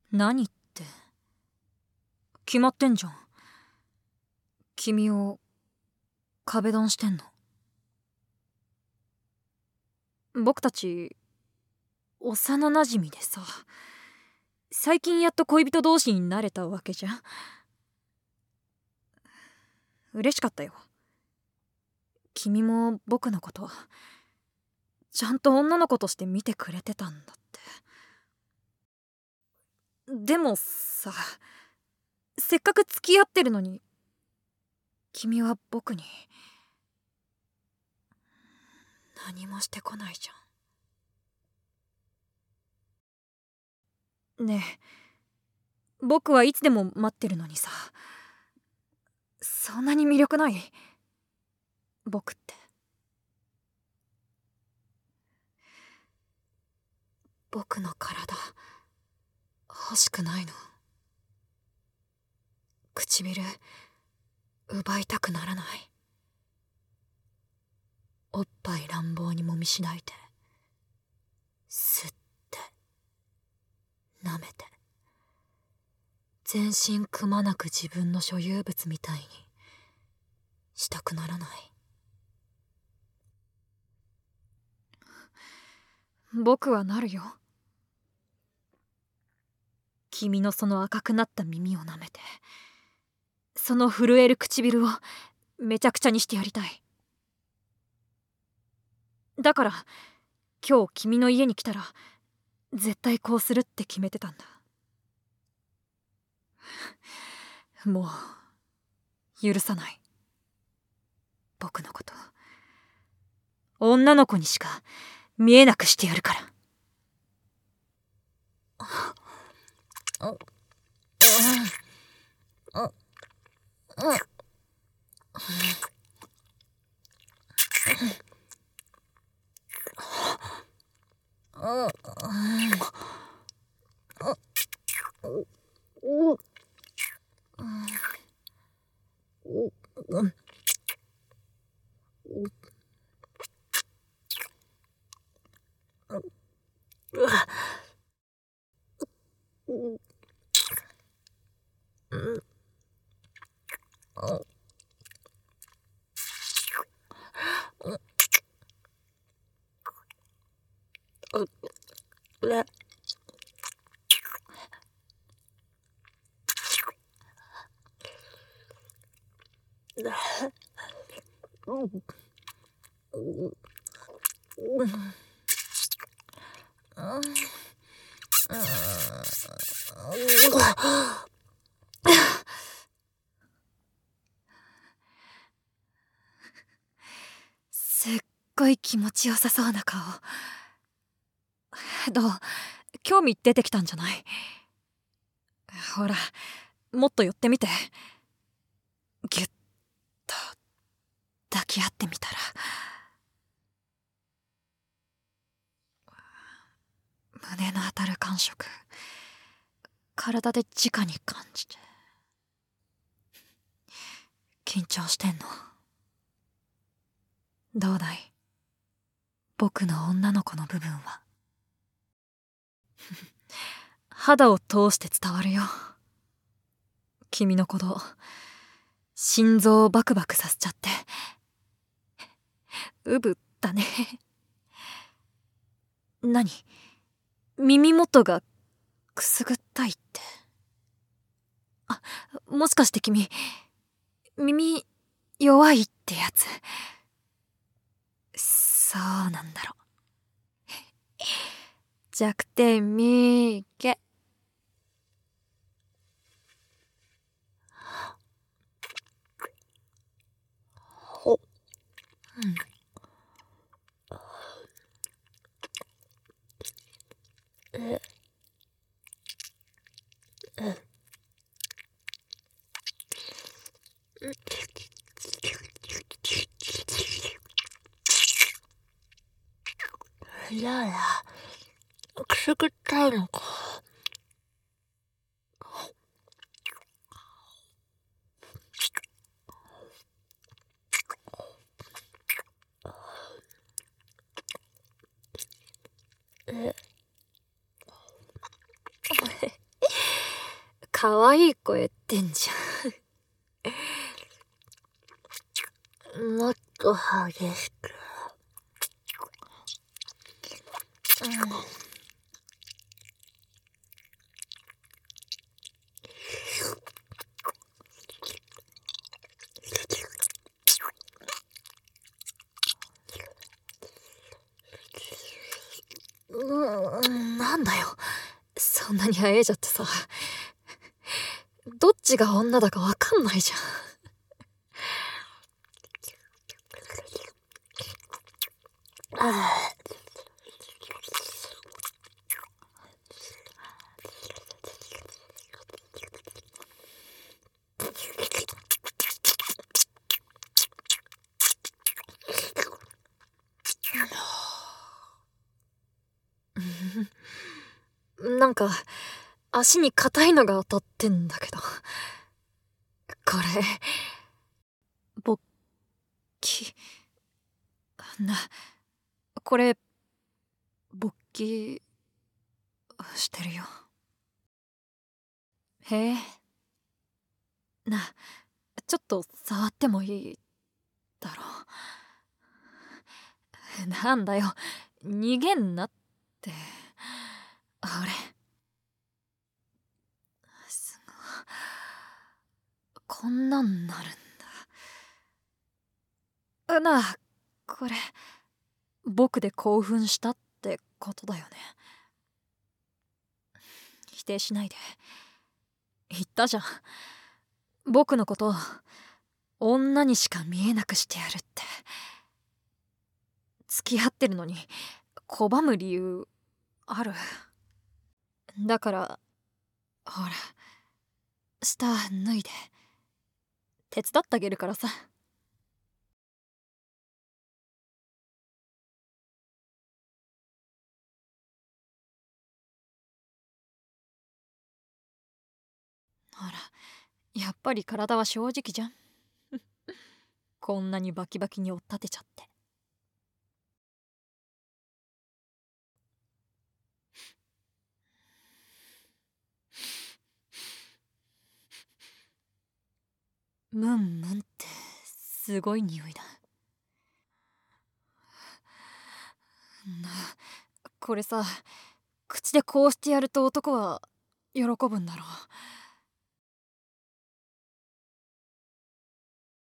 何って決まってんじゃん。君を壁ドンしてんの。僕たち幼馴染でさ、最近やっと恋人同士になれたわけじゃん。嬉しかったよ。君も僕のことちゃんと女の子として見てくれてたんだって。でもさ、せっかく付き合ってるのに君は僕に何もしてこないじゃん。ねえ、僕はいつでも待ってるのにさ、そんなに魅力ない？僕って。僕の体欲しくないの？唇奪いたくならない？おっぱい乱暴にもみしないで吸って舐めて全身くまなく自分の所有物みたいにしたくならない？僕はなるよ。君のその赤くなった耳を舐めて、その震える唇をめちゃくちゃにしてやりたい。だから今日君の家に来たら絶対こうするって決めてたんだ。もう許さない。僕のこと女の子にしか見えなくしてやるから。すっごい気持ちよさそうな顔。どう？興味出てきたんじゃない？ほら、もっと寄ってみて。ギュッと抱き合ってみたら。胸の当たる感触、体で直に感じて。緊張してんの？どうだい？僕の女の子の部分は。肌を通して伝わるよ。君の鼓動、心臓をバクバクさせちゃって。うぶだね。何？耳元がくすぐったいって。あ、もしかして君、耳弱いってやつ？そうなんだろ。弱点みーけ。うん。やや、くすぐったいのか。 可愛い声ってんじゃん。もっと激しく。なんだよ、そんなにあえいじゃってさ。どっちが女だかわかんないじゃん。なんか足に硬いのが当たってんだけど、これ勃起な、これ勃起してるよ。へえ、な、ちょっと触ってもいいだろう。なんだよ、逃げんなって。あれ、すごい、こんなんなるんだ。なあ、これ僕で興奮したってことだよね。否定しないで。言ったじゃん、僕のこと女にしか見えなくしてやるって。付き合ってるのに拒む理由ある？だからほら、下脱いで手伝ってあげるからさ。ほら、やっぱり体は正直じゃん。こんなにバキバキに追っ立てちゃって。ムンムンってすごい匂いだな。これさ、口でこうしてやると男は喜ぶんだろう。